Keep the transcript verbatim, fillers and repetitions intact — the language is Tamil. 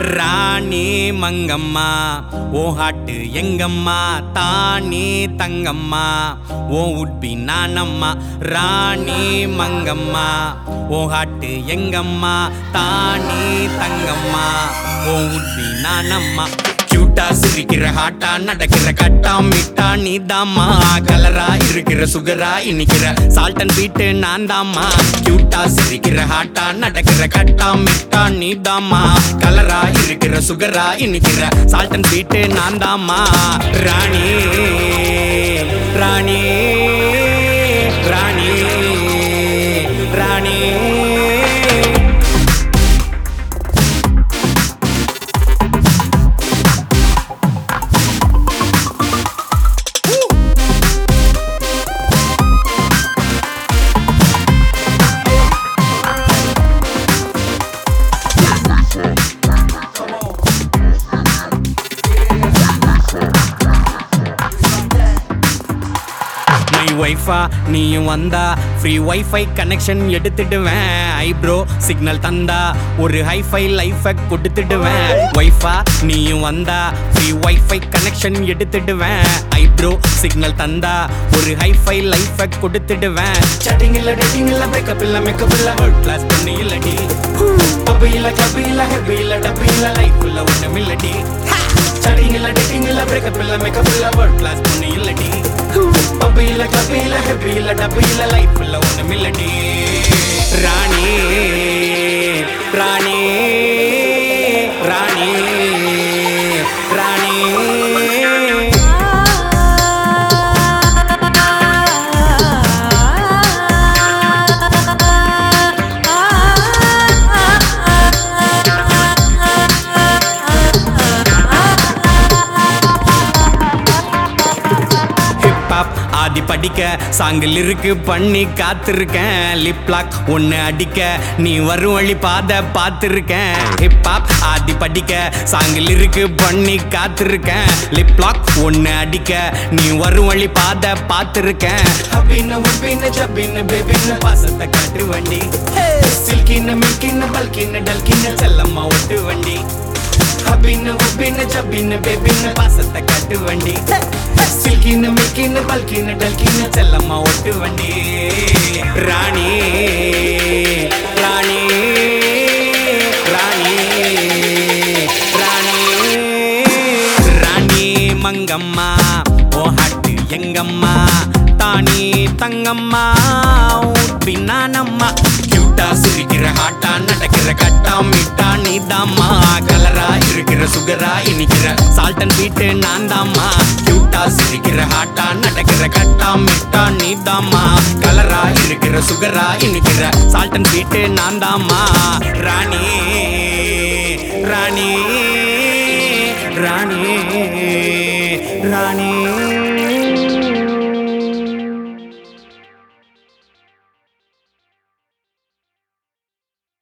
ராணி மங்கம்மா ஓ ஹாட்டு எங்கம்மா தானே தங்கம்மா ஓ உட்பி நானம்மா ராணி மங்கம்மா ஓ ஹாட்டு எங்கம்மா தானே தங்கம்மா ஓ உட்பி நானம்மா கியூட்டா சிரிக்கிற ஹாட்டா நடக்கிற கட்டா மிட்டா நீதாம்மா கலரா இருக்கிற சுகரா இனிக்கிற சால்ட் அண்ட் பீட்டு நான் தாம்மா கியூட்டா சிரிக்கிற ஹாட்டா நடக்கிற கட்டா மிட்டா நீதாம்மா கலரா இருக்கிற சுகரா இனிக்கிற சால்ட் அண்ட் பீட்டு நான் தாம்மா ராணி ராணி ராணி ராணி வைஃபா நீயும் வந்தா ஃப்ரீ வைஃபை கனெக்ஷன் எடுத்துடுவேன் ஐப்ரோ சிக்னல் தந்தா ஒரு ஹைஃபை லைஃபை கொடுத்துடுவேன் வைஃபா நீயும் வந்தா ஃப்ரீ வைஃபை கனெக்ஷன் எடுத்துடுவேன் ஐப்ரோ சிக்னல் தந்தா ஒரு ஹைஃபை லைஃபை கொடுத்துடுவேன் சாட்டிங் இல்ல டேட்டிங் இல்ல பிரேக்கப் இல்ல மேக்கப் இல்ல ஹர்ட் கிளாஸ் பண்ணி இல்லடி பப்பு இல்ல கப்பு இல்ல ஹெப்பி இல்ல டப்பு இல்ல லைஃப் இல்ல ஒண்ணும் இல்லடி சாட்டிங் இல்ல டேட்டிங் இல்ல பிரேக்கப் இல்ல மேக்கப் இல்ல ஹர்ட் கிளாஸ் பண்ணி இல்லடி பப்பு இல்ல கப்பு இல்ல ஹெப்பி இல்ல டப்பு இல்ல லைஃப் இல்ல ஒண்ணும் இல்லடி ராணி ராணி ராணி ராணி ஆதி படிக்க சாங்கில் இருக்கு பண்ணி காத்திருக்கேன் லிப் லாக் ஒன்னு அடிக்க நீ வரும் வழி பாத பார்த்திருக்கேன் ஹிப்ஹாப் ஆதி படிக்க சாங்கில் இருக்கு பண்ணி காத்திருக்கேன் லிப் லாக் ஒன்னு அடிக்க நீ வரும் வழி பாத பார்த்திருக்கேன் ஹபின உபின ஜபின பேபின பாசத்தை காட்டு வண்டி சில்கின மில்கின பல்கின டல்கின செல்லம்மா ஒட்டு வண்டி ஹபின உபின ஜபின பேபின பாசத்தை காட்டு வண்டி சில்கின மில்கின பல்கின டல்கின செல்லம்மா ஒட்டு வண்டி ராணி ராணி ராணி ராணி ராணி மங்கம்மா ஓ ஹாட்டு எங்கம்மா தானே தங்கம்மா உட்பி நானம்மா கியூட்டா சிரிக்கிற ஹாட்டா நடக்கிற கட்டா மிட்டா நீதாம்மா கலரா இருக்கிற சுகரா இனிக்கிற சால்ட் அண்ட் பீட்டு நான் தாம்மா கியூட்டா சிரிக்கிற ஹாட்டா நடக்கிற கட்டா மிட்டா நீதாம்மா கலரா இருக்கிற சுகரா இனிக்கிற சால்ட் அண்ட் பீட்டு நான் தாம்மா ராணி ராணி ராணி ராணி